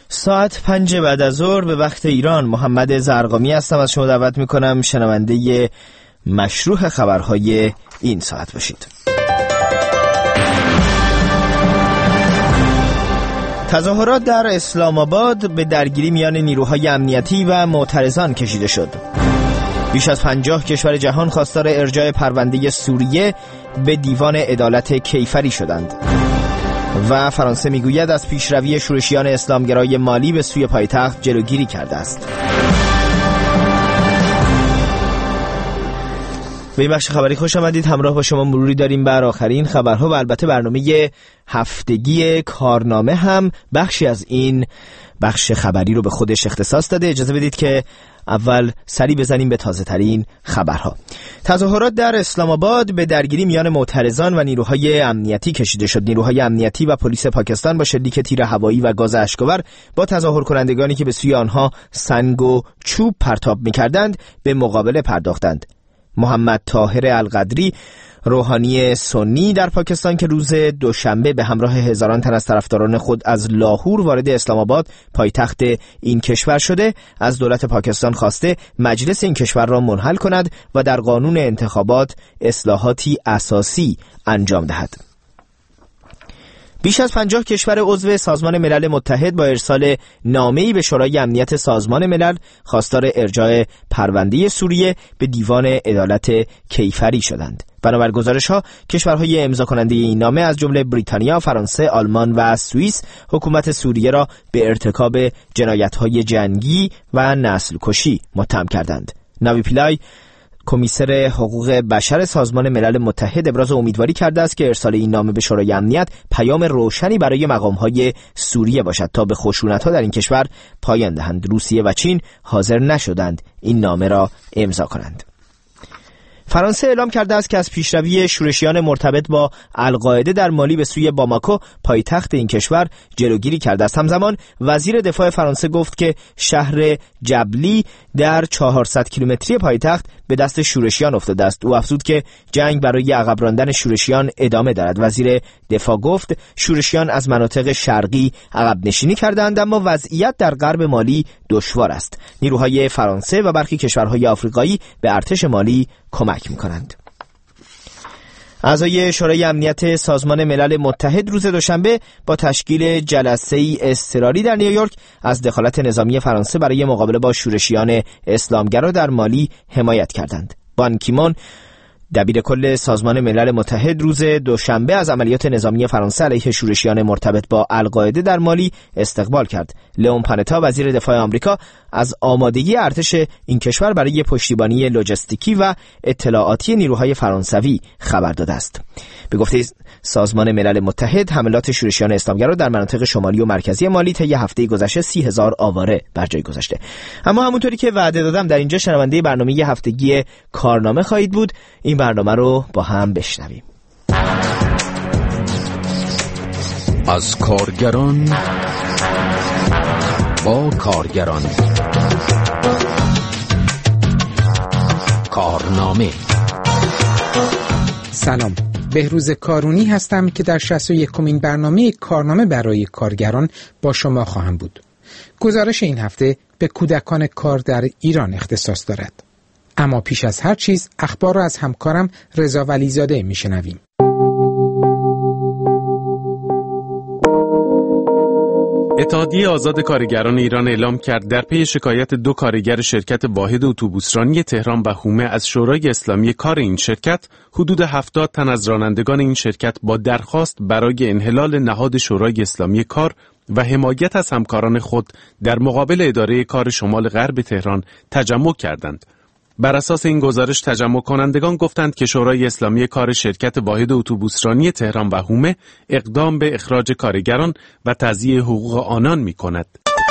ساعت 5 بعد از ظهر به وقت ایران. محمد زرقامی هستم، از شما دعوت میکنم شنونده مشروع خبرهای این ساعت باشید. تظاهرات در اسلام آباد به درگیری میان نیروهای امنیتی و معترضان کشیده شد. بیش از 50 کشور جهان خواستار ارجاع پرونده سوریه به دیوان عدالت کیفری شدند. و فرانسه میگوید از پیشروی شورشیان اسلامگرای مالی به سوی پایتخت جلوگیری کرده است. به این بخش خبری خوش آمدید. همراه با شما مروری داریم بر آخرین خبرها و البته برنامه هفتگی کارنامه هم بخشی از این بخش خبری رو به خودش اختصاص داده. اجازه بدید که اول سری بزنیم به تازه ترین خبرها. تظاهرات در اسلام آباد به درگیری میان معترضان و نیروهای امنیتی کشیده شد. نیروهای امنیتی و پلیس پاکستان با شلیک تیر هوایی و گاز اشک‌آور با تظاهر کنندگانی که به سوی آنها سنگ و چوب پرتاب می‌کردند به مقابله پرداختند. محمد طاهر القدری، روحانی سنی در پاکستان که روز دوشنبه به همراه هزاران تن از طرفداران خود از لاهور وارد اسلام آباد پایتخت این کشور شده، از دولت پاکستان خواسته مجلس این کشور را منحل کند و در قانون انتخابات اصلاحاتی اساسی انجام دهد. بیش از 50 کشور عضو سازمان ملل متحد با ارسال نامه‌ای به شورای امنیت سازمان ملل خواستار ارجاع پرونده سوریه به دیوان عدالت کیفری شدند. بنابر گزارش‌ها کشورهای امضا کننده این نامه از جمله بریتانیا، فرانسه، آلمان و سوئیس حکومت سوریه را به ارتکاب جنایت‌های جنگی و نسل کشی متهم کردند. ناوی پیلای، کمیسر حقوق بشر سازمان ملل متحد، ابراز امیدواری کرده است که ارسال این نامه به شورای امنیت پیام روشنی برای مقام‌های سوریه باشد تا به خشونت‌ها در این کشور پایان دهند. روسیه و چین حاضر نشدند این نامه را امضا کنند. فرانسه اعلام کرده است که از پیشروی شورشیان مرتبط با القاعده در مالی به سوی باماکو پایتخت این کشور جلوگیری کرده است. همزمان وزیر دفاع فرانسه گفت که شهر جبلی در 400 کیلومتری پایتخت به دست شورشیان افتاده است. او افزود که جنگ برای عقب راندن شورشیان ادامه دارد. وزیر دفاع گفت شورشیان از مناطق شرقی عقب نشینی کردند، اما وضعیت در غرب مالی دشوار است. نیروهای فرانسه و برخی کشورهای آفریقایی به ارتش مالی کمک می‌کنند. اعضای شورای امنیت سازمان ملل متحد روز دوشنبه با تشکیل جلسه‌ای اضطراری در نیویورک از دخالت نظامی فرانسه برای مقابله با شورشیان اسلامگرا در مالی حمایت کردند. بان کی مون، دبیر کل سازمان ملل متحد، روز دوشنبه از عملیات نظامی فرانسه علیه شورشیان مرتبط با القاعده در مالی استقبال کرد. لئون پانتا، وزیر دفاع آمریکا، از آمادگی ارتش این کشور برای پشتیبانی لوجستیکی و اطلاعاتی نیروهای فرانسوی خبر داده است. به گفته سازمان ملل متحد، حملات شورشیان اسلامگرا در مناطق شمالی و مرکزی مالی طی هفته گذشته 30,000 آواره بر جای گذاشته. اما همونطوری که وعده دادم در اینجا شنونده برنامه هفتگی کارنامه خواهید بود. این برنامه رو با هم بشنویم. از کارگران با کارگران، کارنامه. سلام، بهروز کارونی هستم که در 61مین برنامه کارنامه برای کارگران با شما خواهم بود. گزارش این هفته به کودکان کار در ایران اختصاص دارد. اما پیش از هر چیز اخبار را از همکارم رضا ولیزاده میشنویم. اتحادیه آزاد کارگران ایران اعلام کرد در پی شکایت 2 کارگر شرکت واحد اتوبوسرانی تهران و هومه از شورای اسلامی کار این شرکت، حدود 70 تن از رانندگان این شرکت با درخواست برای انحلال نهاد شورای اسلامی کار و حمایت از همکاران خود در مقابل اداره کار شمال غرب تهران تجمع کردند. بر اساس این گزارش تجمع کنندگان گفتند که شورای اسلامی کار شرکت واحد اتوبوسرانی تهران و هومه اقدام به اخراج کارگران و تضییع حقوق آنان می‌کند.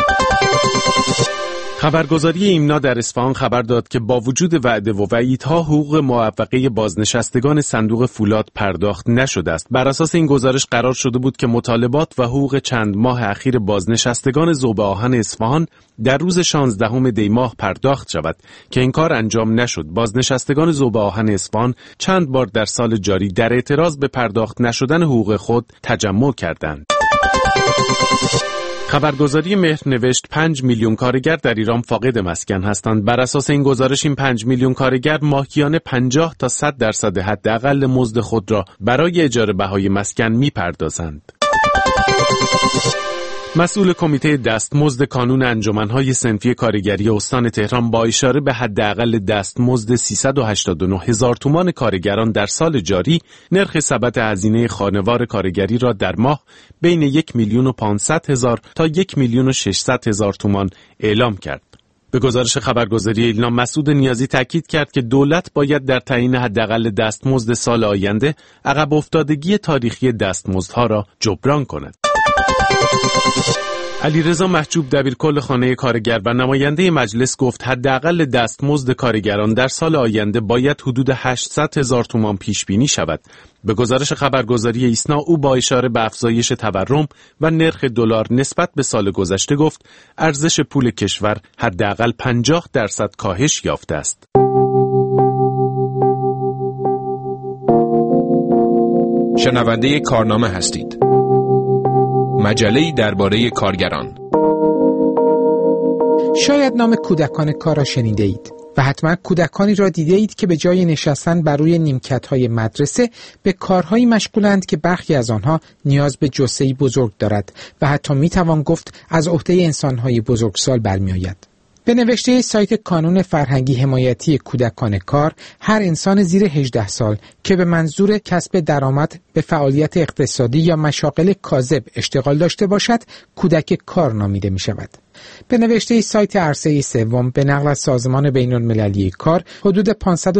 خبرگزاری ایمنا در اصفهان خبر داد که با وجود وعده و وعیدها حقوق معوقه بازنشستگان صندوق فولاد پرداخت نشده است. بر اساس این گزارش قرار شده بود که مطالبات و حقوق چند ماه اخیر بازنشستگان ذوب آهن اصفهان در روز 16 دی ماه پرداخت شود که این کار انجام نشد. بازنشستگان ذوب آهن اصفهان چند بار در سال جاری در اعتراض به پرداخت نشدن حقوق خود تجمع کردند. خبرگزاری مهر نوشت 5 میلیون کارگر در ایران فاقد مسکن هستند. بر اساس این گزارش این 5 میلیون کارگر ماهیانه 50 تا 100% حداقل مزد خود را برای اجاره بهای مسکن می‌پردازند. مسئول کمیته دستمزد کانون انجمن‌های صنفی کارگری استان تهران با اشاره به حداقل دستمزد 389 هزار تومان کارگران در سال جاری، نرخ ثبت هزینه خانوار کارگری را در ماه بین 1,500,000 تا 1,600,000 تومان اعلام کرد. به گزارش خبرگزاری ایلنا، مسعود نیازی تاکید کرد که دولت باید در تعیین حداقل دستمزد سال آینده عقب افتادگی تاریخی دستمزدها را جبران کند. علیرضا محجوب دبیرکل خانه کارگر و نماینده مجلس گفت حداقل دستمزد کارگران در سال آینده باید حدود 800,000 تومان پیش بینی شود. به گزارش خبرگزاری ایسنا، او با اشاره به افزایش تورم و نرخ دلار نسبت به سال گذشته گفت ارزش پول کشور حداقل 50% کاهش یافته است. شنونده کارنامه هستید. مجله‌ای درباره کارگران. شاید نام کودکان کار را شنیده اید و حتما کودکانی را دیده اید که به جای نشستن بر روی نیمکت‌های مدرسه به کارهایی مشغولند که برخی از آنها نیاز به جثه‌ای بزرگ دارد و حتی میتوان گفت از عهده انسان‌های بزرگسال برمی‌آید. به نوشته سایت کانون فرهنگی حمایتی کودکان کار، هر انسان زیر 18 سال که به منظور کسب درآمد به فعالیت اقتصادی یا مشاغل کاذب اشتغال داشته باشد، کودک کار نامیده می شود. به نوشته سایت عرصه سوم، به نقل از سازمان بین‌المللی کار، حدود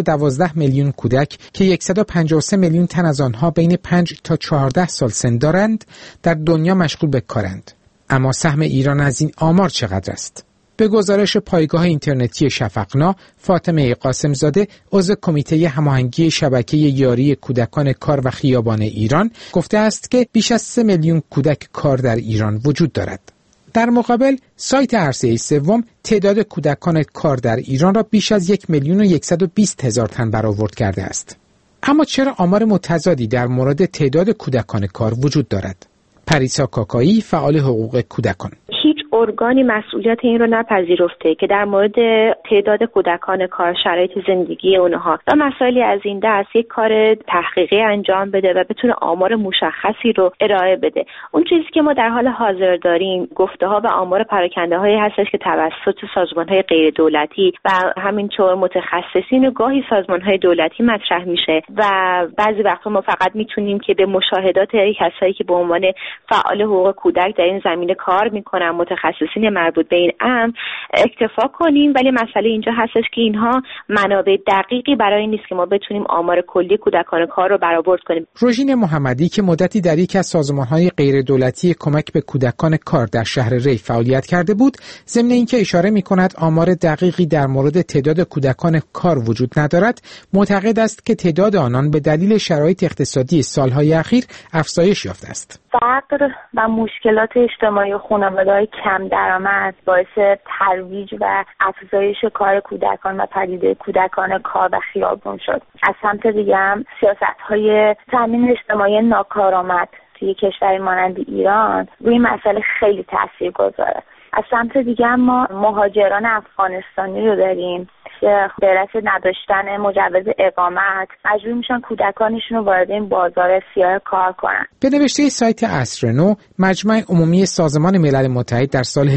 512 میلیون کودک که 153 میلیون تن از آنها بین 5 تا 14 سال سن دارند، در دنیا مشغول به کارند. اما سهم ایران از این آمار چقدر است؟ به گزارش پایگاه اینترنتی شفقنا، فاطمه قاسمزاده، عضو کمیته هماهنگی شبکه یاری کودکان کار و خیابان ایران، گفته است که بیش از 3 میلیون کودک کار در ایران وجود دارد. در مقابل، سایت عرصه سوم تعداد کودکان کار در ایران را بیش از 1,120,000 تن برآورد کرده است. اما چرا آمار متضادی در مورد تعداد کودکان کار وجود دارد؟ پریسا کاکایی، فعال حقوق کودکان: هیچ ارگانی مسئولیت این رو نپذیرفته که در مورد تعداد کودکان کار، شرایط زندگی اونها و مسائلی از این دست یک کار تحقیقی انجام بده و بتونه آمار مشخصی رو ارائه بده. اون چیزی که ما در حال حاضر داریم گفته‌ها و آمار پراکنده‌هایی هستش که توسط سازمان‌های غیر دولتی و همینطور متخصصین و گاهی سازمان‌های دولتی مطرح میشه و بعضی وقتا ما فقط میتونیم که به مشاهدات کسایی که به عنوان فعال حقوق کودک در این زمینه کار میکنن، متخصصین مربوط به این امر، اکتفا کنیم. ولی مسئله اینجا هستش که اینها منابع دقیقی برای این نیست که ما بتونیم آمار کلی کودکان کار رو برآورد کنیم. روژین محمدی که مدتی در یکی از سازمان‌های غیر دولتی کمک به کودکان کار در شهر ری فعالیت کرده بود، ضمن اینکه اشاره می‌کند آمار دقیقی در مورد تعداد کودکان کار وجود ندارد، معتقد است که تعداد آنان به دلیل شرایط اقتصادی سال‌های اخیر افزایش یافته است. فقر و مشکلات اجتماعی و خانواده‌های کم درآمد باعث ترویج و افزایش کار کودکان و پدیده کودکان کار و خیابون شد. از سمت دیگه هم سیاست‌های تامین اجتماعی ناکارآمد توی کشوری مانند ایران روی این مسئله خیلی تاثیرگذاره. از سمت دیگه هم ما مهاجران افغانستانی رو داریم که به علت نداشتن مجوز اقامت مجبور میشن کودکانشون رو وارد این بازار سیاه کار کنن. به نوشته سایت عصر نو، مجمع عمومی سازمان ملل متحد در سال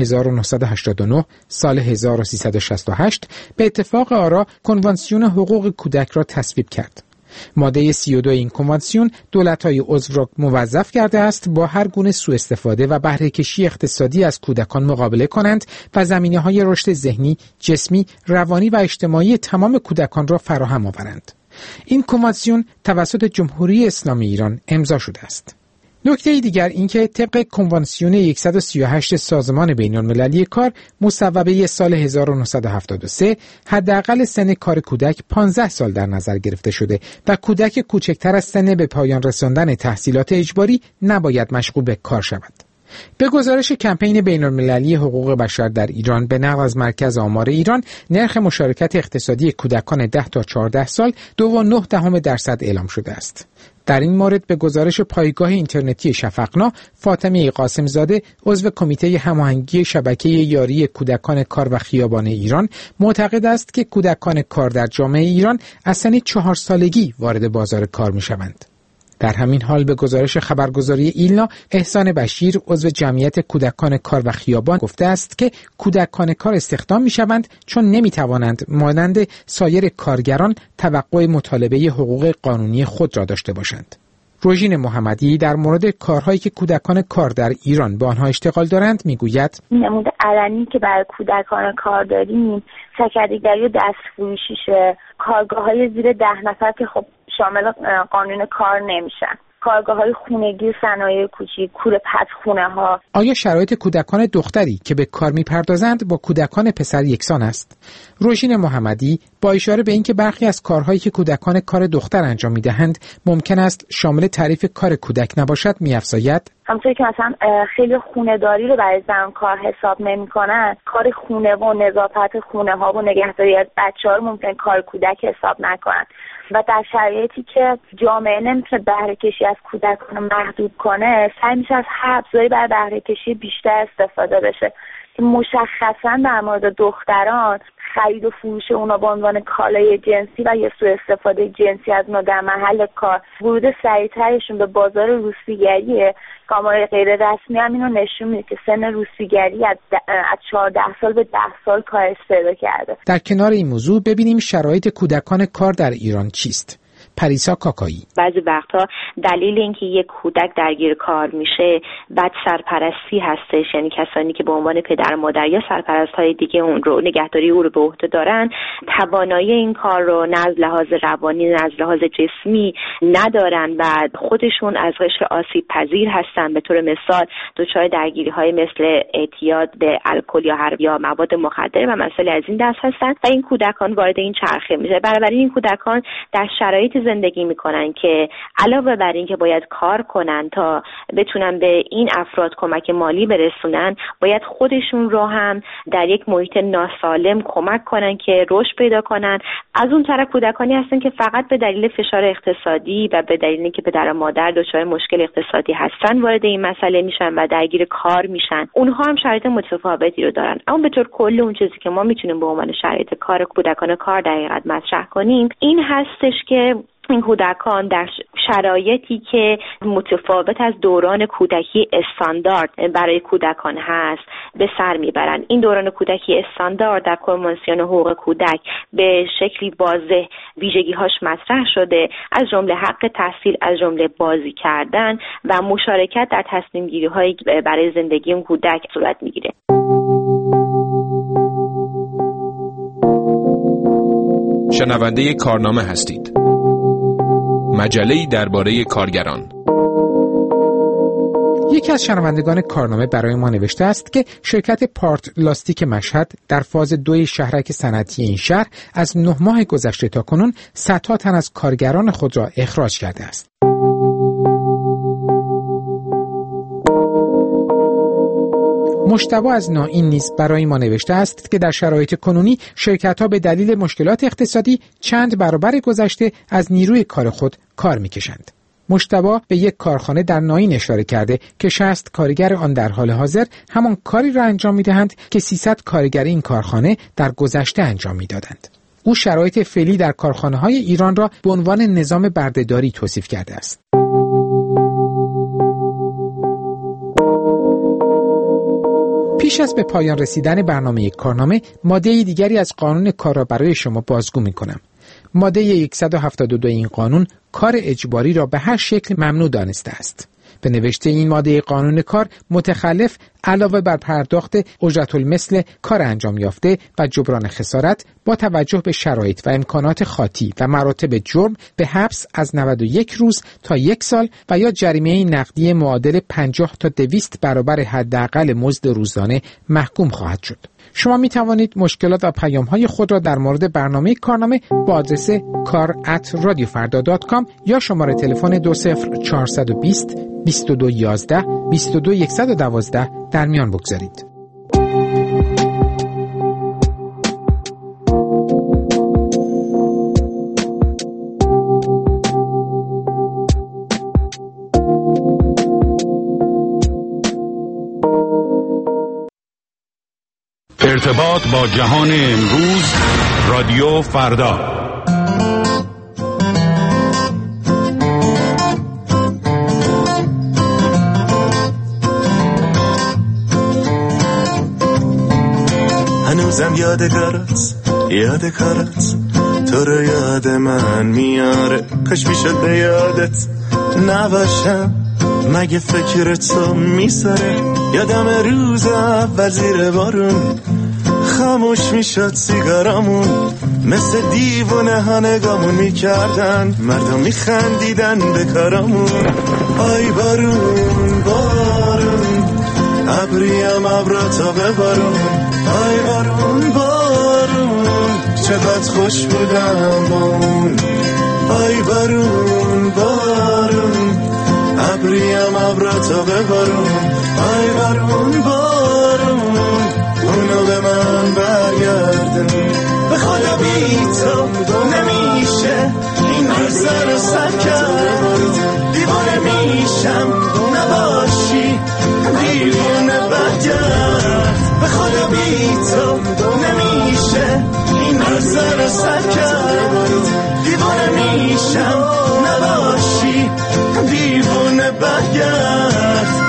1989 سال 1368 به اتفاق آرا کنوانسیون حقوق کودک را تصویب کرد. ماده 32 این کنوانسیون دولت‌های عضو را موظف کرده است با هر گونه سوء استفاده و بهره کشی اقتصادی از کودکان مقابله کنند و زمینه‌های رشد ذهنی، جسمی، روانی و اجتماعی تمام کودکان را فراهم آورند. این کنوانسیون توسط جمهوری اسلامی ایران امضا شده است. نکته دیگر این که طبق کنوانسیون 138 سازمان بین‌المللی کار مصوبه سال 1973 حداقل سن کار کودک 15 سال در نظر گرفته شده و کودک کوچکتر از سن به پایان رساندن تحصیلات اجباری نباید مشغول به کار شود. به گزارش کمپین بین‌المللی حقوق بشر در ایران به نقل از مرکز آمار ایران، نرخ مشارکت اقتصادی کودکان 10 تا 14 سال 2.9% اعلام شده است. در این مورد به گزارش پایگاه اینترنتی شفقنا، فاطمه قاسمزاده عضو کمیته هماهنگی شبکه یاری کودکان کار و خیابان ایران معتقد است که کودکان کار در جامعه ایران از سن 4 سالگی وارد بازار کار می‌شوند. در همین حال به گزارش خبرگزاری ایلنا، احسان بشیر عضو جمعیت کودکان کار و خیابان گفته است که کودکان کار استخدام می‌شوند چون نمی‌توانند مانند سایر کارگران توقع مطالبه حقوق قانونی خود را داشته باشند. روژین محمدی در مورد کارهایی که کودکان کار در ایران به آنها اشتغال دارند میگوید: نمود علنی که برای کودکان کار داریم سکرتری و دستفروشیشه، کارگاه‌های زیر 10 نفر که خب شامل قانون کار نمیشن، کارگاه‌های خونگی و صنایع کوچیک، کوره‌پزخونه‌ها. آیا شرایط کودکان دختری که به کار می‌پردازند با کودکان پسر یکسان است؟ روژین محمدی با اشاره به اینکه برخی از کارهایی که کودکان کار دختر انجام می‌دهند ممکن است شامل تعریف کار کودک نباشد می‌افزاید: همونطوری که مثلا خیلی خونه‌داری رو برای زن کار حساب نمی‌کنن، کار خونه و نظافت خونه‌ها و نگهداری از بچه‌ها رو ممکن کار کودک حساب نکنن. و در شرایطی که جامعه نمیتونه بهره کشی از کودکان رو محدود کنه، سعی میشه از هر ابزاری برای بهره کشی بیشتر استفاده بشه که مشخصا در مورد دختران خرید و فروش اونا به عنوان کالای جنسی و یا سوء استفاده جنسی از اونا در محل کار، ورود سریعترشون به بازار روسپیگریه. آمار غیر رسمی هم اینو نشون میده که سن روسپیگری از 14 سال به 10 سال کاهش پیدا کرده. در کنار این موضوع ببینیم شرایط کودکان کار در ایران چیست. پریسا کاکایی: بعضی وقتا دلیل اینکه یک کودک درگیر کار میشه بد سرپرستی هستش، یعنی کسانی که به عنوان پدر و مادر یا سرپرست‌های دیگه اون رو نگهداری او رو به عهده دارن توانایی این کار رو نه از لحاظ روانی نه از لحاظ جسمی ندارن و خودشون از قشر آسیب پذیر هستن. به طور مثال دچار درگیری‌های مثل اعتیاد به الکل یا مواد مخدر و مسائل از این دست هستن و این کودکان وارد این چرخه میشه. بنابراین این کودکان در شرایط زندگی میکنن که علاوه بر این که باید کار کنن تا بتونن به این افراد کمک مالی برسونن، باید خودشون رو هم در یک محیط ناسالم کمک کنن که رشد پیدا کنن. از اون طرف کودکانی هستن که فقط به دلیل فشار اقتصادی و به دلیل اینکه پدر و مادر دچار مشکل اقتصادی هستن وارد این مسئله میشن و درگیر کار میشن. اونها هم شرایط متفاوتی رو دارن، اما به طور کلی اون چیزی که ما میتونیم به عنوان شرایط کار کودکان کار در حقیقت مطرح کنیم این هستش که این کودکان در شرایطی که متفاوت از دوران کودکی استاندارد برای کودکان هست به سر میبرن. این دوران کودکی استاندارد در کنوانسیون حقوق کودک به شکلی واضح ویژگی‌هاش مطرح شده، از جمله حق تحصیل، از جمله بازی کردن و مشارکت در تصمیم‌گیری‌هایی برای زندگی اون کودک صورت میگیره. شنونده کارنامه هستید. مجله‌ای درباره کارگران. یکی از شنوندگان کارنامه برای ما نوشته است که شرکت پارت لاستیک مشهد در فاز 2 شهرک صنعتی این شهر از 9 ماه گذشته تا کنون صدها تن از کارگران خود را اخراج کرده است. مجتبی از نائین نیز برای ما نوشته است که در شرایط کنونی شرکت‌ها به دلیل مشکلات اقتصادی چند برابر گذشته از نیروی کار خود کار می‌کشند. مجتبی به یک کارخانه در نائین اشاره کرده که 60 کارگر آن در حال حاضر همان کاری را انجام می‌دهند که 300 کارگر این کارخانه در گذشته انجام می‌دادند. او شرایط فعلی در کارخانه‌های ایران را به عنوان نظام بردهداری توصیف کرده است. پیش از به پایان رسیدن برنامه کارنامه، ماده دیگری از قانون کار را برای شما بازگو می‌کنم. ماده 172 این قانون کار اجباری را به هر شکل ممنوع دانسته است. به نوشته این ماده قانون کار، متخلف علاوه بر پرداخت اجرت‌المثل کار انجام یافته و جبران خسارت، با توجه به شرایط و امکانات خاطی و مراتب جرم به حبس از 91 روز تا 1 سال و یا جریمه نقدی معادل 50 تا 200 برابر حداقل مزد روزانه محکوم خواهد شد. شما می توانید مشکلات و پیام‌های خود را در مورد برنامه کارنامه با آدرس kar@radiofarda.com یا شماره تلفن 20420 2211 22112 در میان بگذارید. ارتباط با جهان امروز، رادیو فردا. هنوزم یادگارت تو رو یاد من میاره، کاش میشد به یادت نباشم، مگه فکر تو میساره. یادم روز اول زیر بارون خاموش میشد سیگارامون، مثل دیوونه ها نگامون میکردن، مردم میخندیدن به کارامون. آی بارون بارون ابریم ابراتو ببارون، آی بارون بارون چقدر خوش بودم با اون. آی بارون بارون ابریم ابراتو ببارون، آی بارون بارون اونو به من برگردون. به خدا بی تو نمیشه این روزا رو سر کرد، دیوانه میشم نباشی دیوانه برگرد. به خدا بی تو نمیشه این روزا رو سر کرد، دیوانه میشم نباشی دیوانه برگرد.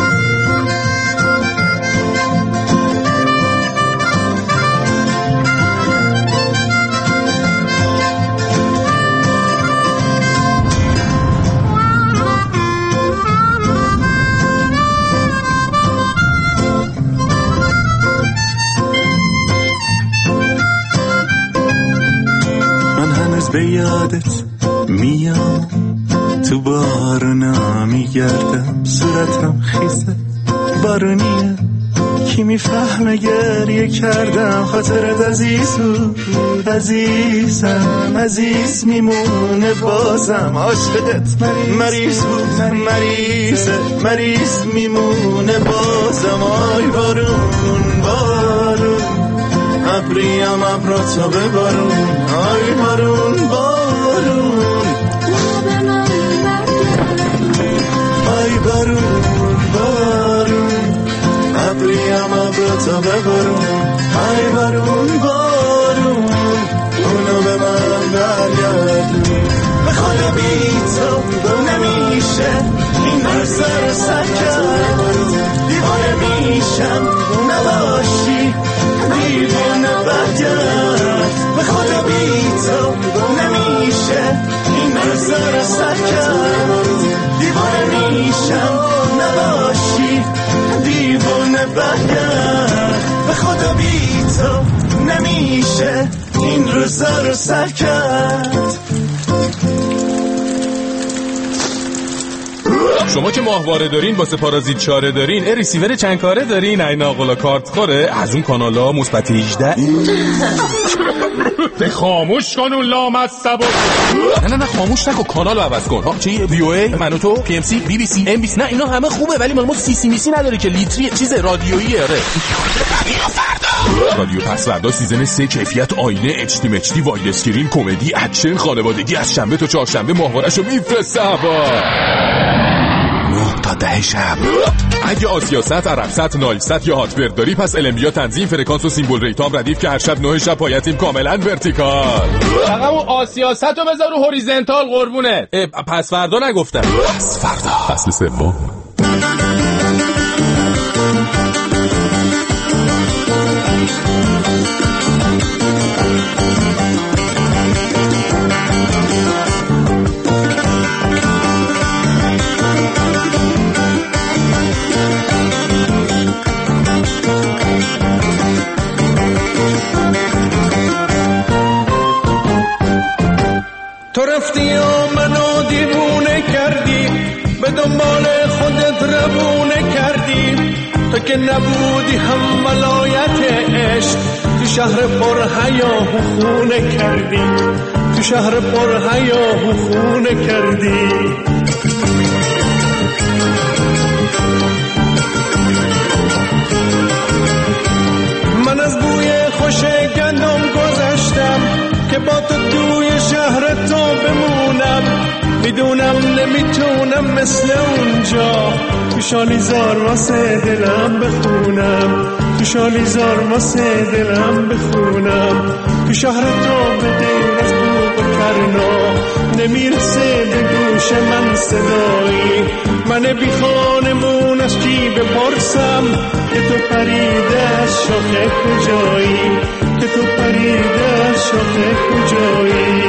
به یادت میام، تو بارونا میگردم، صورتم خیزه بارونیه، کی میفهمه گریه کردم، خاطرت عزیز بود عزیزم، عزیز میمونه بازم، عاشقت مریض بود مریض میمونه بازم. آی بارون بارون ابریم ابراتو ببارون، آی بارون بارون آی بارون بارون ابریم ابراتو ببارون، آی بارون بارون اونو به من برگردون. به خدا بی تو نمیشه این روزا رو سر کرد، دیوانه میشم نباشی دیوانه برگرد. به خدا بی تو نمیشه این روزا رو سر کرد، دیوانه میشم نباشی دیوانه برگرد. به خدا بی تو نمیشه این روزا رو سر کرد. شما که ماهواره دارین واسه پارازیت چاره دارین، ریسیور چند کاره دارین، این ناقلا کارت خوره از اون کانالا مثبت 18. خاموش کن اون لامصب. نه خاموش نکن، کانالو عوض کن. ها چی؟ وی او ای، منوتو، پی ام سی، بی بی سی، ام بی سی. نه اینا همه خوبه ولی مال ما سی سی میسی نداره که، لیتری چیز رادیویی. آره رادیو پس فردا سیزن 3، کیفیت آینه، اچ دی اچ دی، واید اسکرین، کمدی، اکشن، خانوادگی، از شنبه تا چهارشنبه ماهواره‌شو میفرسته هوا 9 تا 10 شب. اگه آسیاست، عربست، نایلست یا هاتبرد داری پس المبیا تنظیم، فرکانس و سیمبل ریتام ردیف که هر شب 9 شب پایتیم کاملا ورتیکال. فقط اون آسیاست رو بذار رو هوریزنتال قربونه. پس فردا نگفتم، پس فردا فصل سوم. تو که نبودی هم ولایت عشق، تو شهر پر حیاه و خونه کردی، تو شهر پر حیاه و خونه کردی. من از بوی خوش گندم گذشتم که با تو توی شهر تو بمونم، میدونم نمیتونم مثل اونجا تو شالیزار واسه دلم بخونم، تو شالیزار واسه دلم بخونم. تو شهر تو به غیر از بوق و کرنا نمیرسه به گوش من صدایی، من بی خانمون از کی بپرسم که تو پریده از شاخه کجایی، که تو پریده از شاخه کجایی.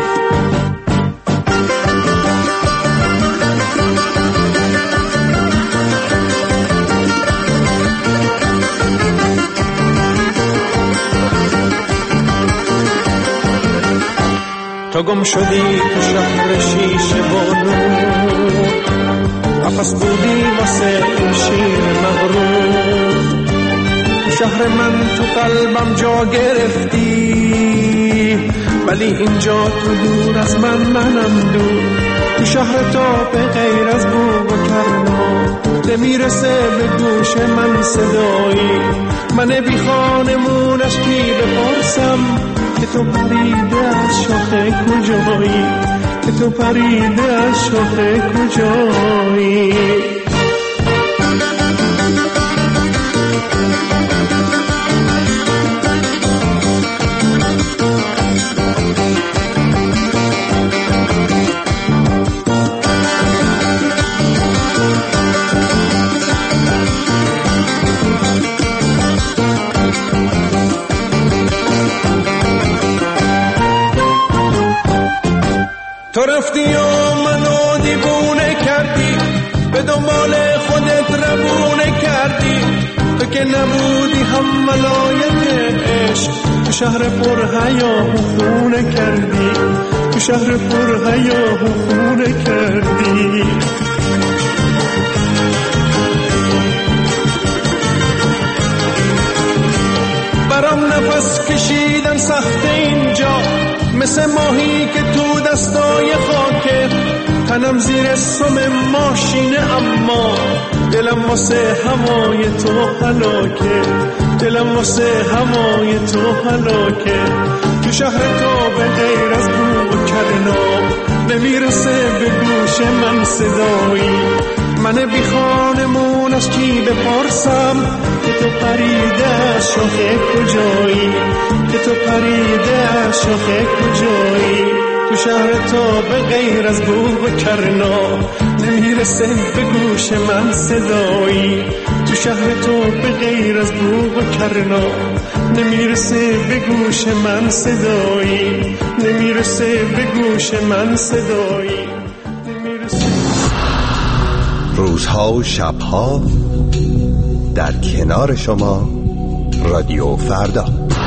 تو گم شدی تو شهر شیشه و نور، قفس بودی واسه این شیر مغرور. تو شهر من تو قلبم جا گرفتی، ولی اینجا تو دور از منم دور. تو شهر تو به غیر از بوق و کرنا نمیرسه به گوش من صدایی، من بی خانمونش کی بپرسم که تو پریده از شاخه کجایی، که تو پریده از شاخه کجایی. تو رفتی و منو دیوونه کردی، به دنبال خودت روونه کردی. تو که نبودی هم ولایت عشق، تو شهر پر حیاه و خونه کردی، تو شهر پر حیاه و خونه کردی. برام نفس کشیدن سخت اینجا، مثل ماهی که تو دستای خاکه. تنم زیر سم ماشینه اما دلم واسه هوای تو هلاکه، دلم واسه هوای تو هلاکه. تو شهر تو به غیر از بوق و کرنا نمیرسه به گوش من صدایی، من بی خانمون از کی بپرسم که تو پریده از شاخه کجایی، که تو پریده از شاخه کجایی. تو شهر تو به غیر از بوق و کرنا نمیرسه به گوش من صدایی، تو شهر تو به غیر از بوق و کرنا نمیرسه به گوش من صدایی، نمیرسه به گوش من صدایی. روزها و شبها در کنار شما رادیو فردا.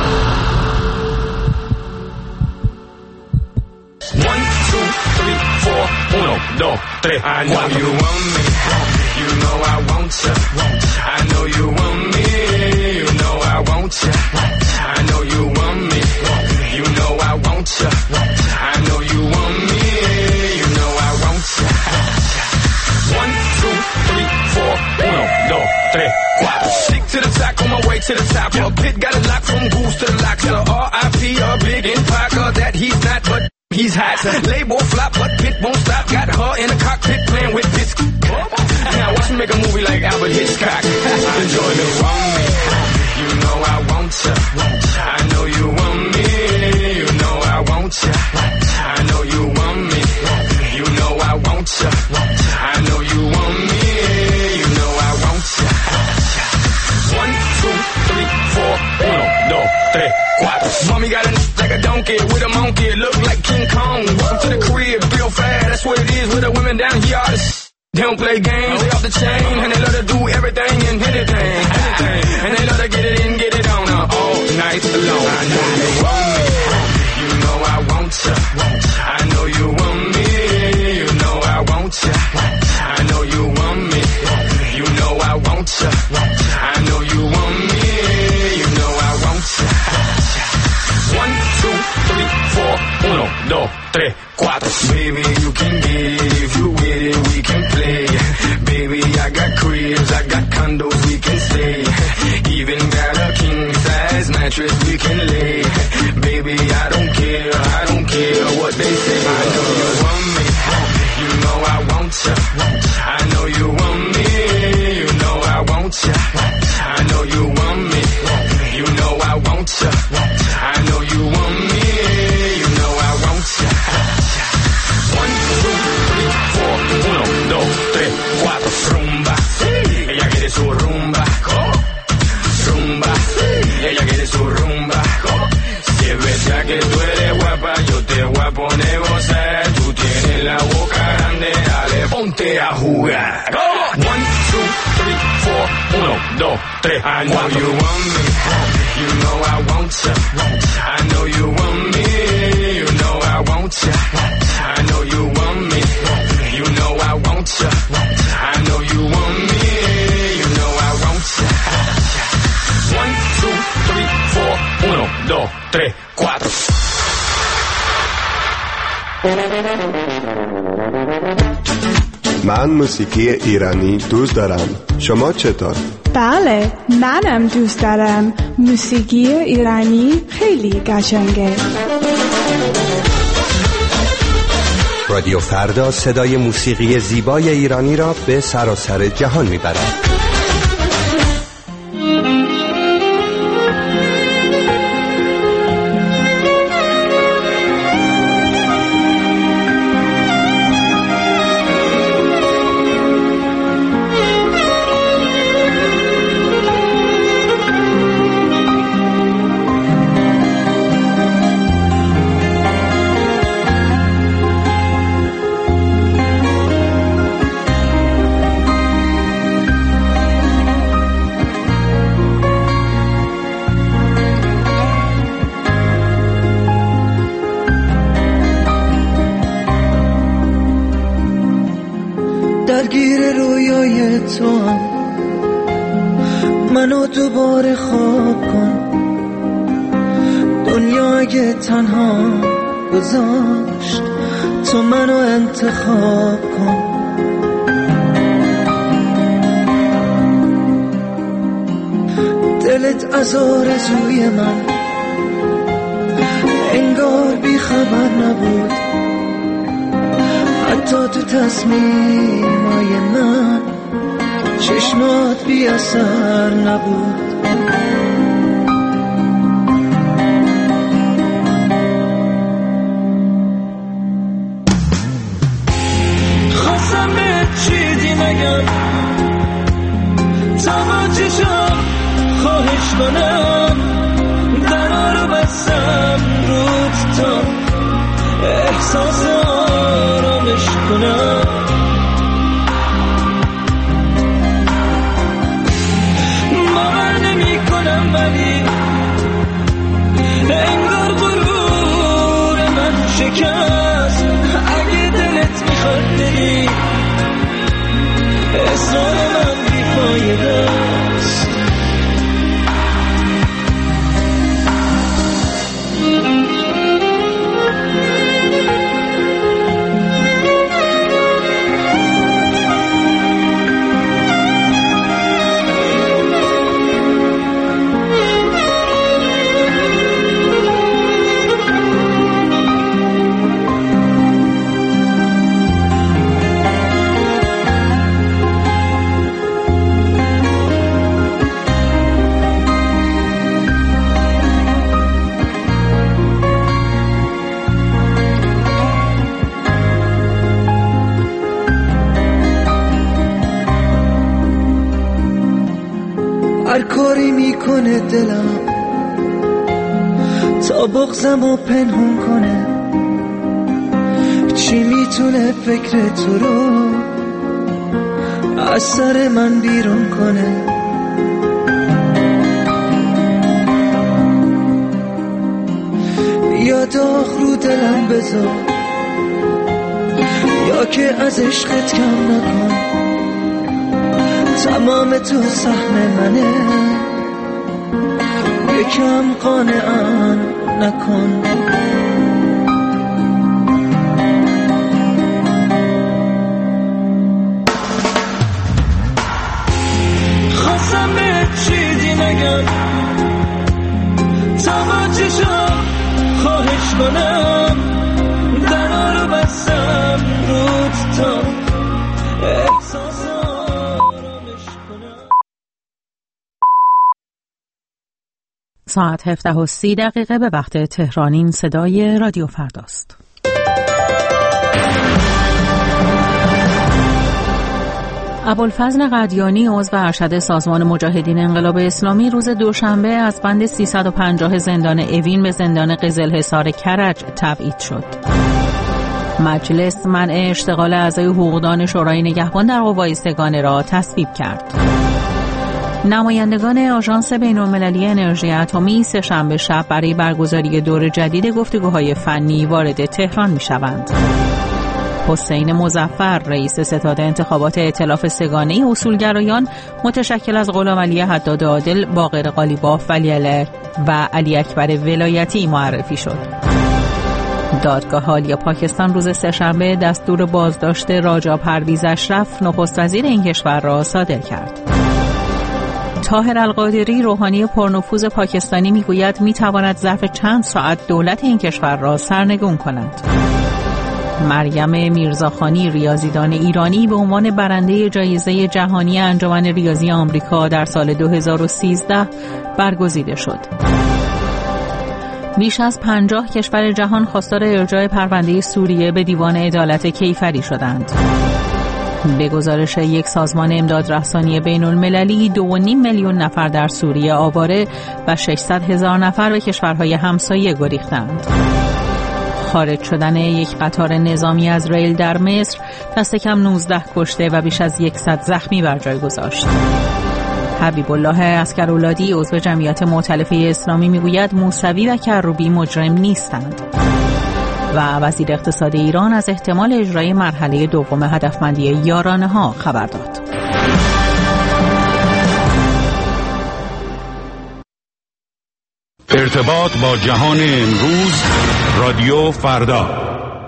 I know you want me, you know I want you. I know you want me, you know I want you. I know you want me, you know I want you. I know you want me, you know I want you. 1, 2, 3, 4, 1, 2, 3, 4. Stick to the top, on my way to the top. Your pit got it locked from goose to the lock. Tell her R.I.P. a big impact, that he's not, but he's hot. Label flop, but Pit won't stop. Got her in the cockpit playing with Pitts. Now watch me make a movie like Albert Hitchcock. Enjoy me, want me, you know I want you. I know you want me, you know I want you. I know you want me, you know I want you. I know you want me, you know I want you. 1, 2, 3, 4, 1, 2, 3, 4. Mommy got a like a donkey with a monkey, look like King Kong. Welcome to the crib, real fast, that's what it is with the women down here. They don't play games, they off the chain, and they love to do everything and anything, and they love to get it in, get it on all night long. I know you want me, you know I want you. I know you want me, you know I want you. I know you want me, you know I want you. mattress we can lay. Baby, I don't care what they say. I know you want me, you know I want you. I know you want me, you know I want you. I know you want me, you know I want you. I know you want me, you know I want you. 1, 2, 3, 4, 1, 2, 3, 4, rumba. Ella quiere su rumba, rumba. Ella quiere su rumba. Si es verdad que tú eres guapa, yo te voy a poner gozar. Tú tienes la boca grande, dale, ponte a jugar. 1, 2, 3, 4, 1, 2, 3. I know you want me, you know I want you. I know you want me, you know I want you. I know you want me, you know I want you. I know you want me, you know I want you. 1, 2, 3, 4, 1, 2, 3, 4. من موسیقی ایرانی دوست دارم. شما چطور؟ بله، منم دوست دارم. موسیقی ایرانی خیلی قشنگه. رادیو فردا صدای موسیقی زیبای ایرانی را به سراسر جهان میبرد. درگیر رویای تو هم منو دوباره خواب کن. دنیا اگه تنها گذاشت تو منو انتخاب کن. دلت از آرزوی من انگار بی خبر نبود. حتی تو تصمیمای من چشمات بی اثر نبود. خواستم به چیزی نگم تا با چشم خواهش کنم. درها رو بستم رود تا احساس آرامش کنم. باور نمی کنم ولی انگار غرور من شکست. اگه دلت میخواد بری اصرار من بیفایده است. هر کاری میکنه دلم تا بغضمو پنهون کنه. چی میتونه فکر تو رو از سر من بیرون کنه. یا داغ رو دلم بذار یا که از عشقت کم نکن. تمام تو سهم منه یکم قانعم نکن. خواستم به چیزی نگم تا با چشم خواهش کنم درها رو بستم رود تا احساس آرامش کنم. ساعت 17:30 به وقت تهران. این صدای رادیو فرداست. ابوالفضل قدیانی عضو ارشد سازمان مجاهدین انقلاب اسلامی روز دوشنبه از بند 350 زندان اوین به زندان قزلحصار کرج تبعید شد. مجلس منع اشتغال اعضای حقوقدان شورای نگهبان در قوای سگانه را تصویب کرد. نمایندگان آژانس بین‌المللی انرژی اتمی سه‌شنبه شب برای برگزاری دور جدید گفتگوهای فنی وارد تهران می‌شوند. حسین مظفر رئیس ستاد انتخابات ائتلاف سگانه اصولگرایان متشکل از غلامعلی حداد عادل، باقر قالیباف و علی اکبر ولایتی معرفی شد. دادگاه عالی پاکستان روز سه‌شنبه دستور بازداشت راجا پرویز اشرف نخست وزیر این کشور را صادر کرد. طاهر القادری روحانی پرنفوذ پاکستانی میگوید میتواند ظرف چند ساعت دولت این کشور را سرنگون کند. مریم میرزاخانی ریاضیدان ایرانی به عنوان برنده جایزه جهانی انجمن ریاضی آمریکا در سال 2013 برگزیده شد. بیش از 50 کشور جهان خواستار ارجاع پرونده سوریه به دیوان عدالت کیفری شدند. به گزارش یک سازمان امدادرسانی بین‌المللی 2.5 میلیون نفر در سوریه آواره و 600,000 نفر به کشورهای همسایه گریختند. خارج شدن یک قطار نظامی از ریل در مصر دست کم 19 کشته و بیش از 100 زخمی بر جای گذاشت. حبیب الله عسکرولادی عضو جمعیت مؤتلفه اسلامی میگوید موسوی و کروبی مجرم نیستند. و وزیر اقتصاد ایران از احتمال اجرای مرحله دوم هدفمندی یارانه‌ها خبر داد. ارتباط با جهان امروز، رادیو فردا.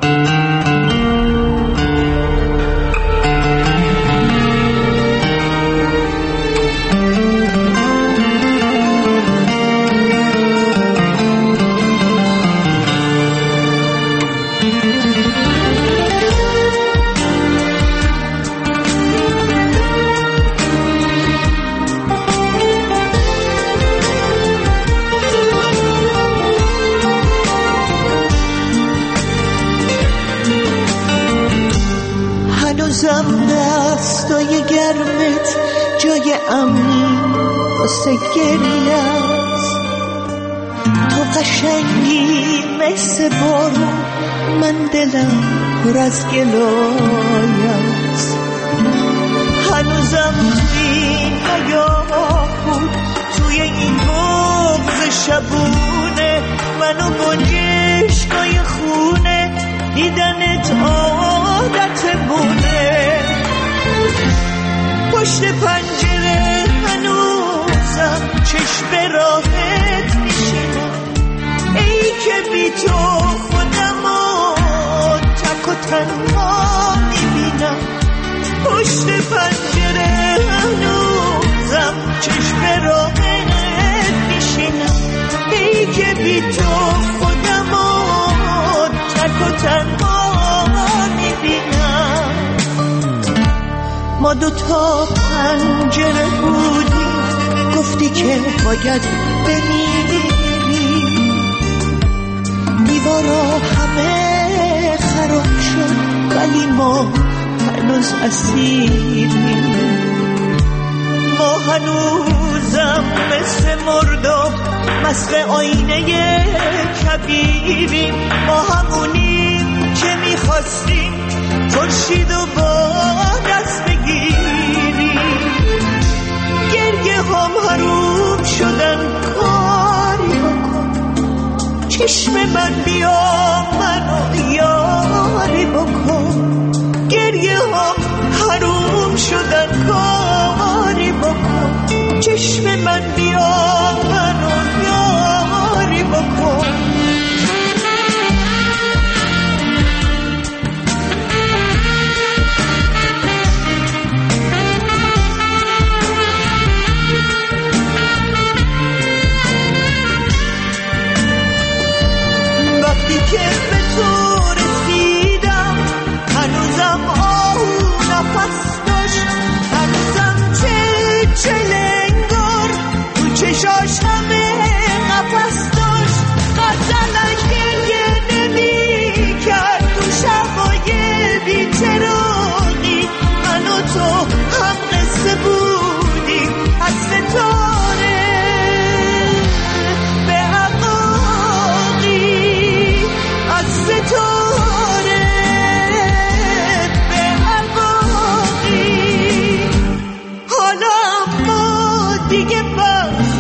دستای گرمت جای امنی واسه گریه است. تو قشنگی مثل بارون، من دلم پر از گلای است. هنوزم توی این حیاهون، توی این بغض شبونه، منو با جشنای خونه دیدنت عادتمونه. پشت پنجره هنوزم چشم راحت میشینم، ای که بی تو خودمو تک و تنها میبینم. پشت پنجره هنوزم چشم راحت میشینم، ای که بی تو خودمو تک و تنها میبینم. ما دوتا پنجره بودیم، گفتی که باید بمیری. دیوارا همه خراب شد ولی ما هنوز اسیریم. ما هنوزم مثل مردم مست آینه کبیریم. ما همونیم که میخواستیم خورشید و با دست بگیریم. گریه هم حروم شدن، کاری بکن چشم من بیا منو یاری بکن. گریه هم حروم شدن، کاری بکن چشم من بیا منو یاری بکن.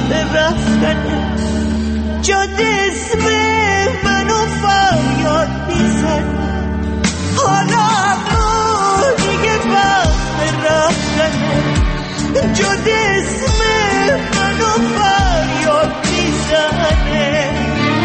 وقت رفتن جاده اسم منو فریاد میزن حالا اما دیگه وقت رفتن جاده اسم منو فریاد میزنه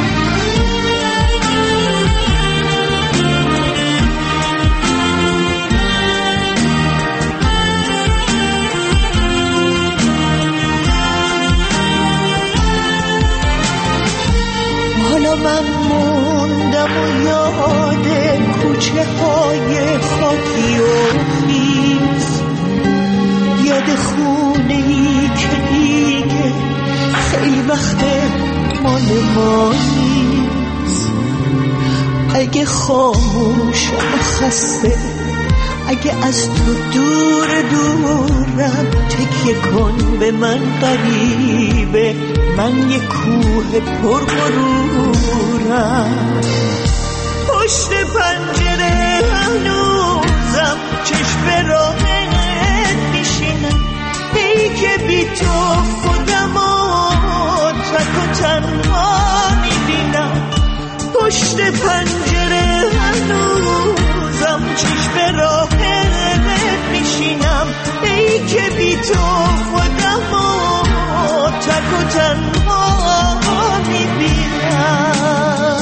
حالا من موندم و یاد کوچه های خاکی و خیز یاد خونه ای که دیگه خیلی وقت مال ما نیست اگه خاموش و خسته اگه از تو دور دورم تکیه کن به من غریبه من یه کوه پر غرورم پشت پنجره هنوزم چشم راهت میشینم ای که بی تو خودمو تک و تنها میبینم پشت پنجره هنوزم چشم راهت میشینم ای که بی تو خودمو تک و تنها میبینم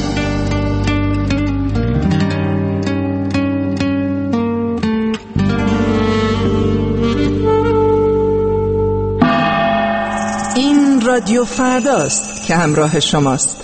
این رادیو فرداست که همراه شماست.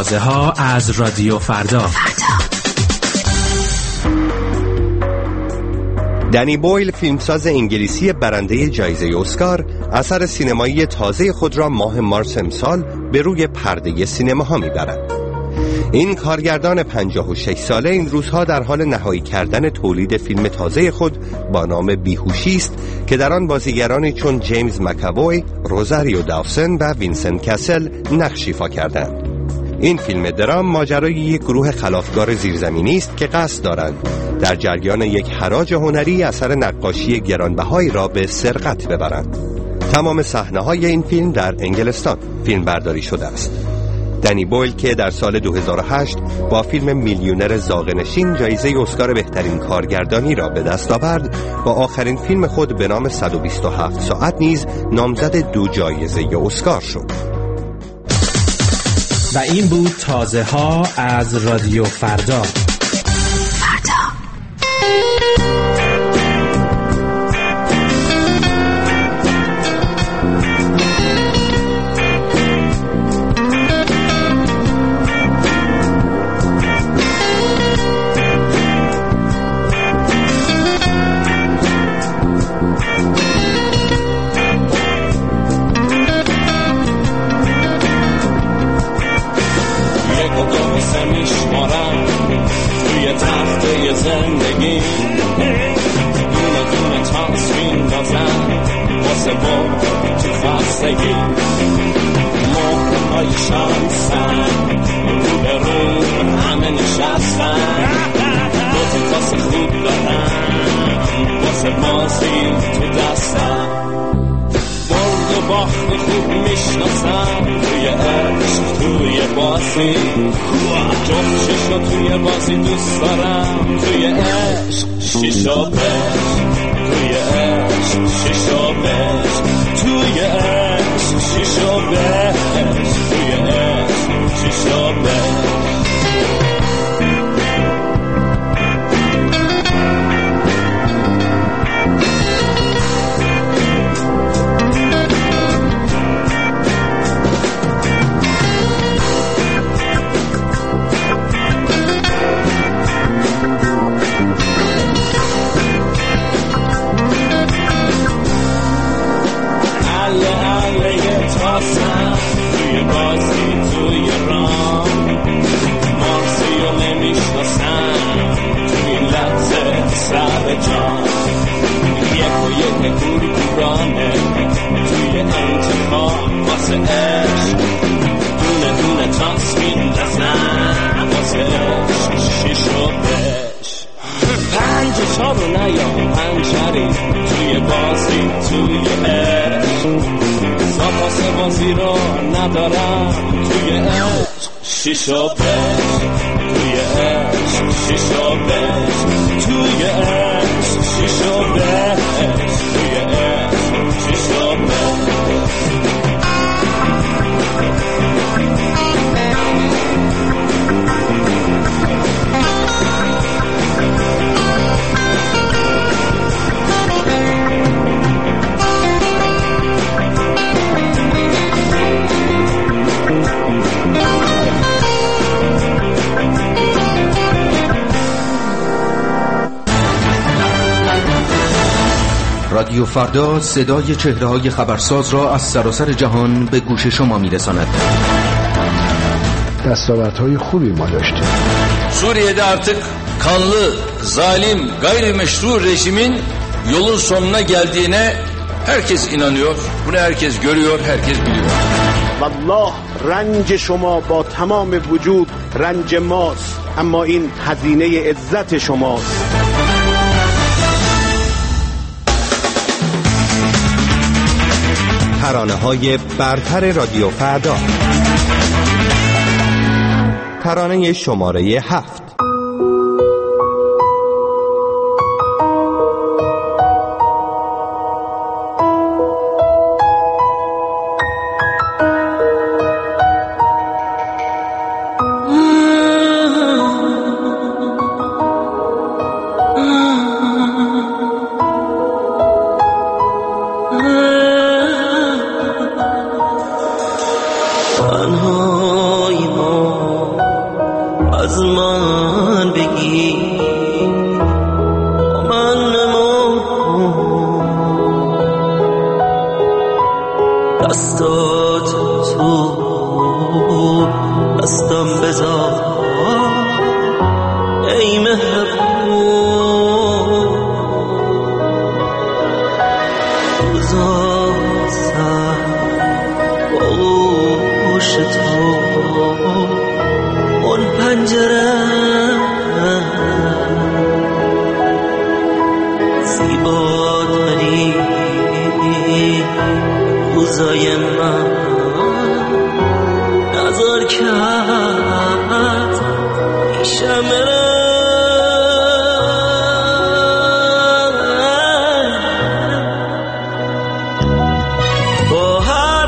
تازه ها از رادیو فردا. دنی بویل، فیلمساز انگلیسی برنده جایزه اسکار، اثر سینمایی تازه خود را ماه مارس امسال به روی پرده سینماها میبرد. این کارگردان 56 ساله این روزها در حال نهایی کردن تولید فیلم تازه خود با نام بیهوشی است که در آن بازیگرانی چون جیمز مک‌اوی، روزاریو داوسن و وینسنت کسل نقش ایفا کردند. این فیلم درام ماجرای یک گروه خلافکار زیرزمینی است که قصد دارند در جریان یک حراج هنری اثر نقاشی گرانبهایی را به سرقت ببرند. تمام صحنه‌های این فیلم در انگلستان فیلم برداری شده است. دنی بویل که در سال 2008 با فیلم میلیونر زاغنشین جایزه اسکار بهترین کارگردانی را به دست آورد، با آخرین فیلم خود به نام 127 ساعت نیز نامزد 2 جایزه اسکار شد. و این بود تازه ها از رادیو فردا. رادیو فردا صدای چهره‌های خبرساز را از سراسر جهان به گوش شما می‌رساند. دستاوردهای خوبی ما داشتیم. Suriye'de artık kanlı, zalim, gayrimeşru rejimin yolun sonuna geldiğine herkes inanıyor. Bunu herkes görüyor, herkes biliyor. والله رنج شما با تمام وجود رنج ماست، اما این هزینه عزت شماست. ترانه‌های برتر رادیو فردا. ترانه شماره 7. تنهای ما دستات تو دستم بذار ای مهربون روزا سر باش تو اون پنجره زیباتری روزای من نظر کرد شمره با هر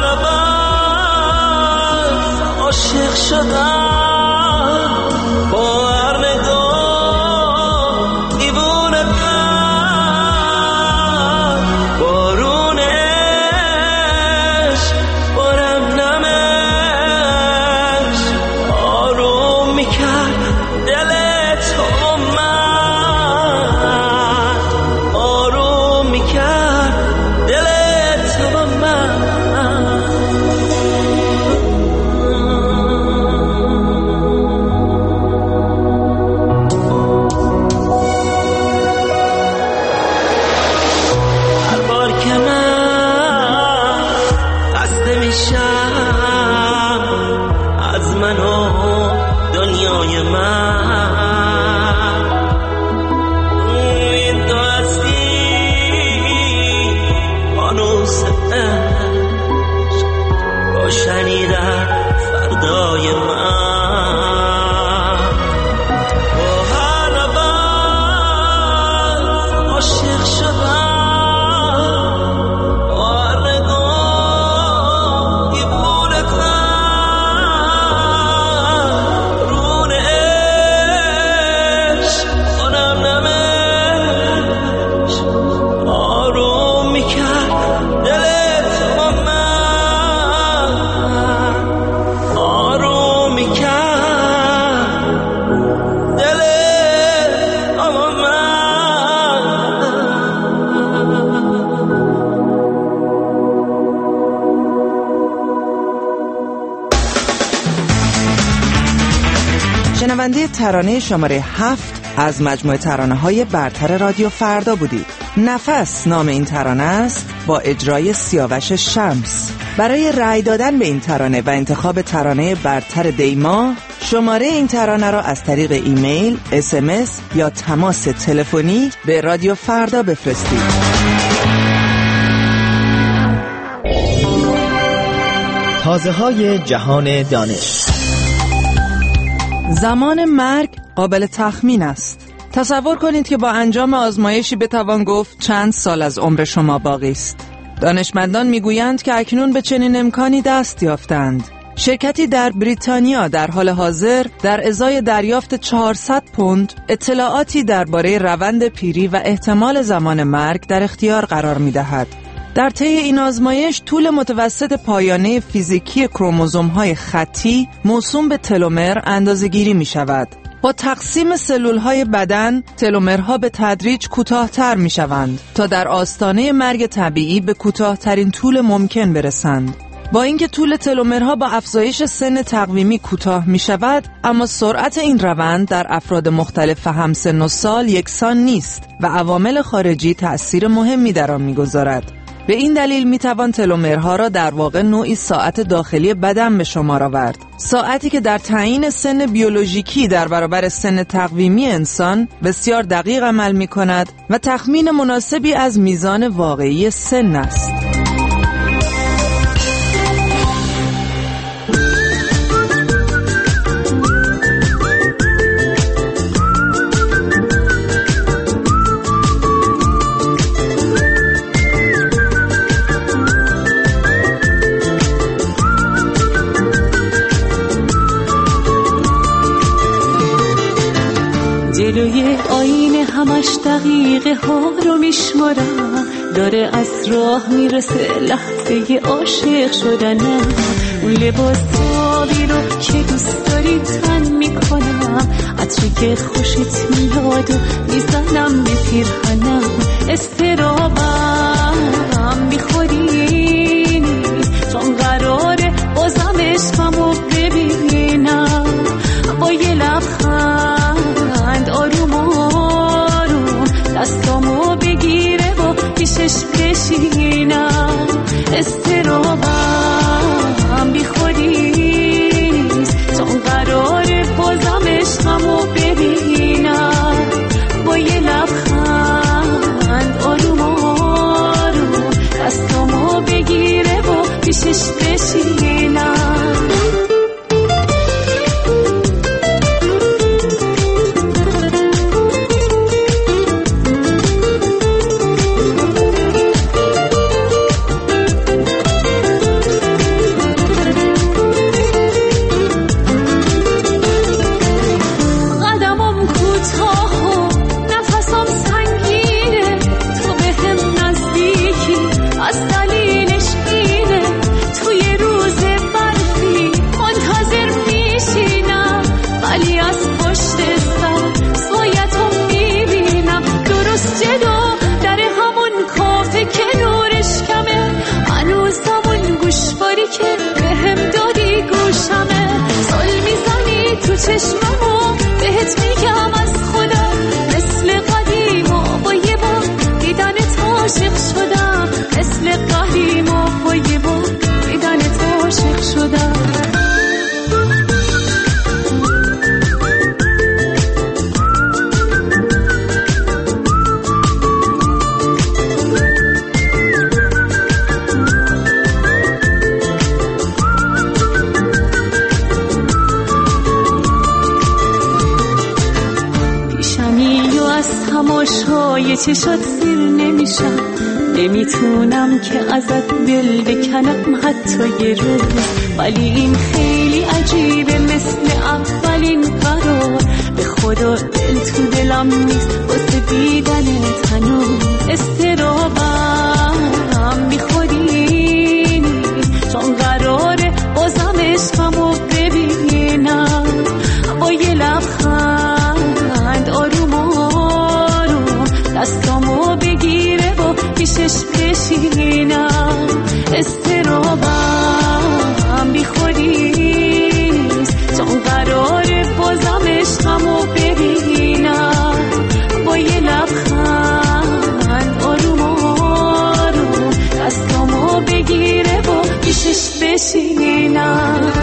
نفس عاشق شدم با هر نگاه دیوونه دم بارونش بارم نمش آروم میکرد دلت و من آروم میکرد دلت و من هر بار که من خسته میشم از من و دنیای من این تو هستی آنوس عشق روشنی در فردای من با هر نفس عاشق شدم با هر نگاه دیوونه دم رون عشق کنم نمش آروم میکرد دلت و من آروم میکرد دلت و من شنونده ترانه شماره 7 از مجموعه ترانه‌های برتر رادیو فردا بودید. نفس نام این ترانه است با اجرای سیاوش شمس. برای رأی دادن به این ترانه و انتخاب ترانه برتر دیما شماره این ترانه را از طریق ایمیل، SMS یا تماس تلفنی به رادیو فردا بفرستید. تازه‌های جهان دانش. زمان مرگ قابل تخمین است. تصور کنید که با انجام آزمایشی بتوان گفت چند سال از عمر شما باقی است. دانشمندان میگویند که اکنون به چنین امکانی دست یافتند. شرکتی در بریتانیا در حال حاضر در ازای دریافت 400 پوند اطلاعاتی درباره روند پیری و احتمال زمان مرگ در اختیار قرار می‌دهد. در طی این آزمایش طول متوسط پایانه فیزیکی کروموزوم‌های خطی موسوم به تلومر اندازه‌گیری می‌شود. با تقسیم سلول‌های بدن تلومرها به تدریج کوتاه‌تر می‌شوند تا در آستانه مرگ طبیعی به کوتاه‌ترین طول ممکن برسند. با اینکه طول تلومرها با افزایش سن تقویمی کوتاه می‌شود، اما سرعت این روند در افراد مختلف همسن و سال یکسان نیست و عوامل خارجی تأثیر مهمی در آن می‌گذارد. به این دلیل میتوان تلومرها را در واقع نوعی ساعت داخلی بدن به شمار آورد. ساعتی که در تعیین سن بیولوژیکی در برابر سن تقویمی انسان بسیار دقیق عمل می‌کند و تخمین مناسبی از میزان واقعی سن است. جلوی آینه همش دقیقه ها رو میشمارم، داره از راه میرسه لحظه عاشق شدنم. اون لباس تابی رو که دوست داری تن میکنم، عطری که خوشت میاد و میزنم به پیرهنم. استرابم میخوری نیست، شدم، مثل قهری ما پای با دیدن تو عاشق شدم. تماشای چشات سیر نمیشم، نمیتونم که ازت دل بکنم حتی یه روز، ولی این خیلی عجیبه مثل اولین قرار. به خدا دل تو دلم نیست واسه دیدنت هنوز، استرابم بی خودی نیست چون قراره بازم عشقمو ببینم. با یه لبخند آروم دستامو بگیره و پیشش بشینم. استرابم بی خودی نیست چون قراره بازم عشقمو ببینم. با یه لبخند آروم آروم دستامو بگیره و پیشش بشینم.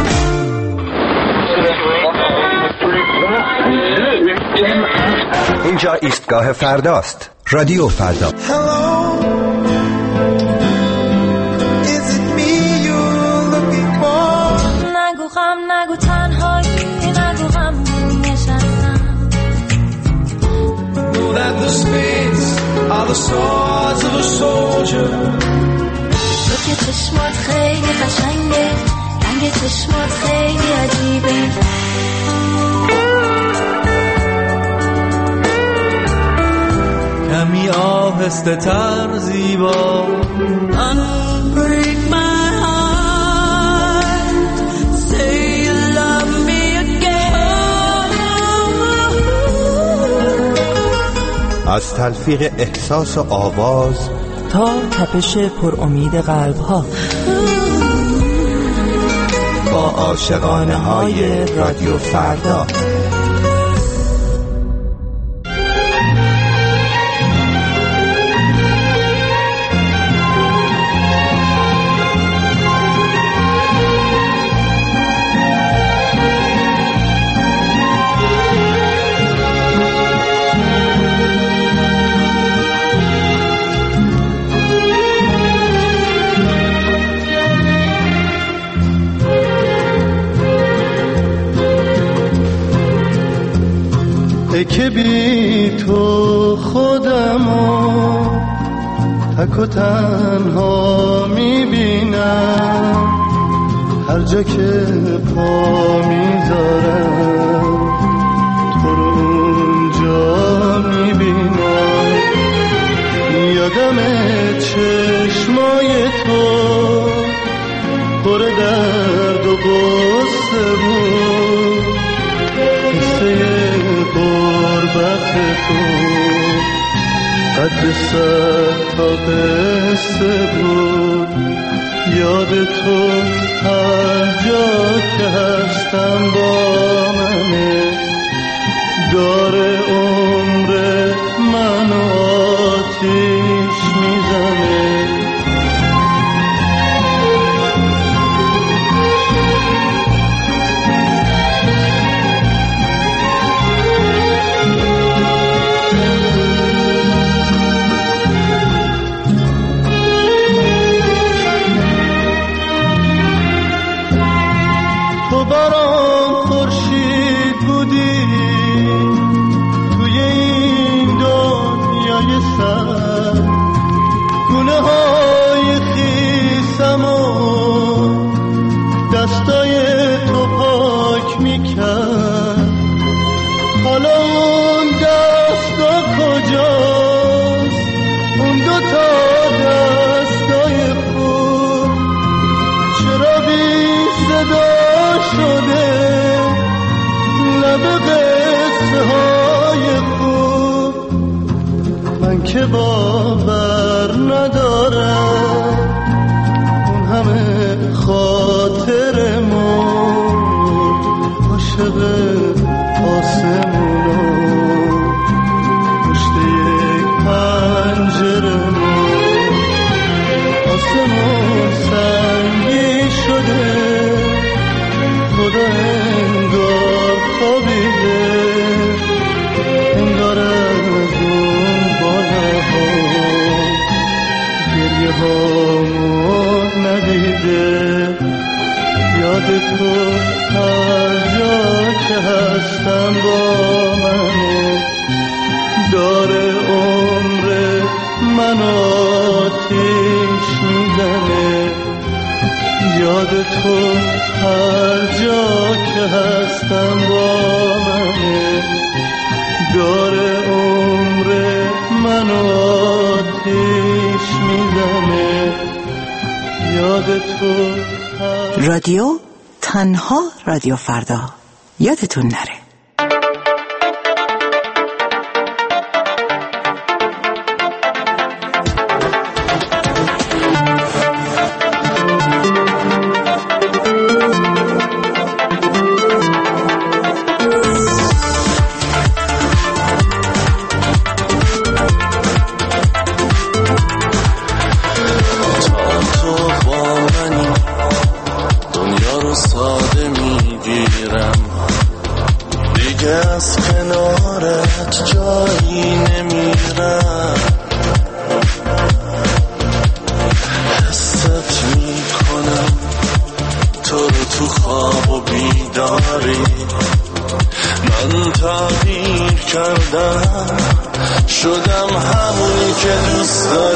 اینجا ایستگاه فرداست. رادیو فردا. نگو غم، نگو تنهایی، نگو غم نشستم. Know that the spades are the swords of a soldier. تو که چشمات خیلی قشنگه، رنگ چشمات خیلی عجیبه. کمی آهسته تر زیبا. Unbreak my heart, say you love me again. از تلفیق احساس و آواز تا تپش پر امید قلب ها، با عاشقانه های رادیو فردا. که بی تو خودمو تک و تنها میبینم، هر جا که پا میذارم تو رو اونجا میبینم. یادم چشمای تو پر درد و غصه بود، قصه غربت تو قد سر تا قصه بود. یاد تو هر جا که هستم با منه، داره عمر منو آتیش میزنه. هامو ندیده. یاد تو هر جا که هستم با منه، داره عمر من آتیش میزنه. یاد تو هر جا که هستم با منه، داره عمر من آتیش میزنه. یاد تو رادیو تنها رادیو فردا، یادتون نره. شدم همونی که دوست